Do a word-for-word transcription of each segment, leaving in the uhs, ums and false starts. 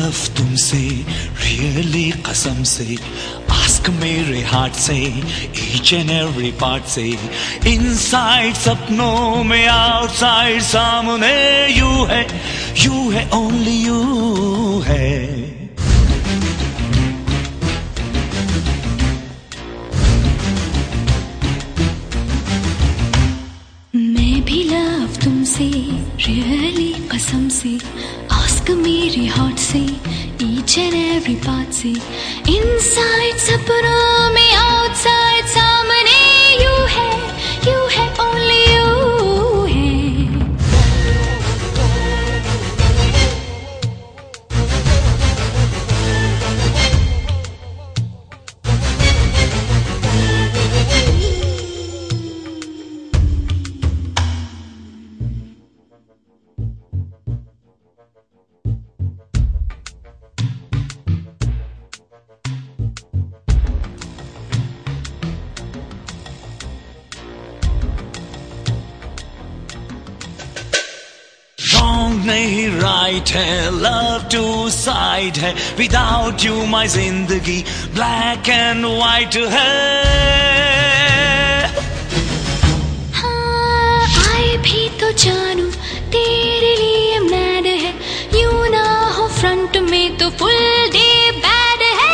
Love तुमसे really कसम से आस्क मेरे हार्ट से ईच एंड एवरी पार्ट से इनसाइड सपनों में आउटसाइड सामने यू है यू है ओनली यू है। मैं भी लव तुमसे रियली कसम से आस्क मेरे हार्ट से ईच एंड एवरी पार्ट से इनसाइड सपनों में आउटसाइड सामने यू है यू है ओनली यू है। नहीं राइट है लव टू साइड है विदाउट यू माई जिंदगी ब्लैक एंड वाइट है। हाँ आए भी तो जानू तेरे लिए मैड है यू ना हो फ्रंट में तो फुल डे बैड है।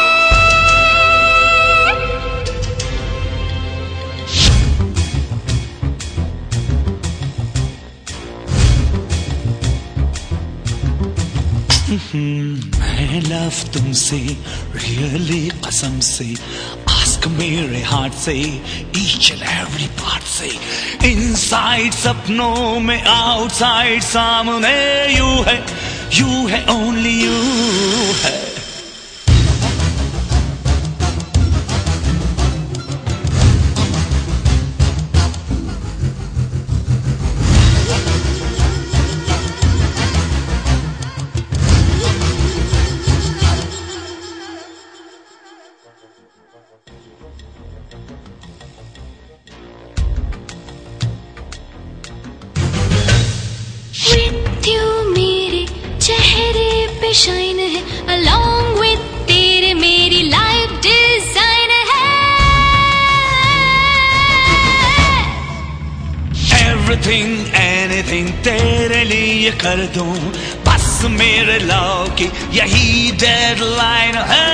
मैं लव तुमसे रियली कसम से आस्क मेरे हार्ट से ईच एंड एवरी पार्ट से इनसाइड सपनों में आउटसाइड सामने यू है यू है ओनली यू है। With you मेरे चेहरे पे शाइन है along with तेरे मेरी लाइफ डिजाइन है। Everything anything तेरे लिए कर दूं बस मेरे लव की यही डेडलाइन है।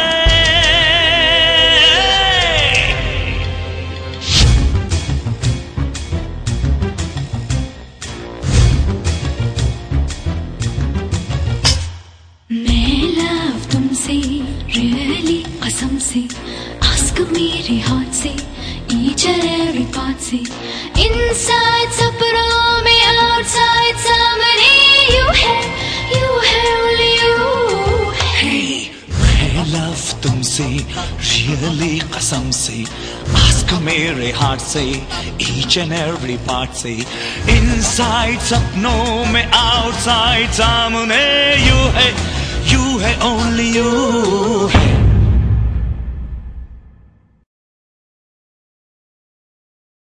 रियली कसम से आस्क मेरे हार्ट से ईच एंड एवरी पार्ट से इनसाइड सपनों में आउटसाइड सामने यू है यू है ओनली यू है। मैं लव तुमसे रियली कसम से आस्क मेरे हार्ट से ईच एंड एवरी पार्ट से इनसाइड सपनों में आउटसाइड सामने यू है यू है ओनली यू है।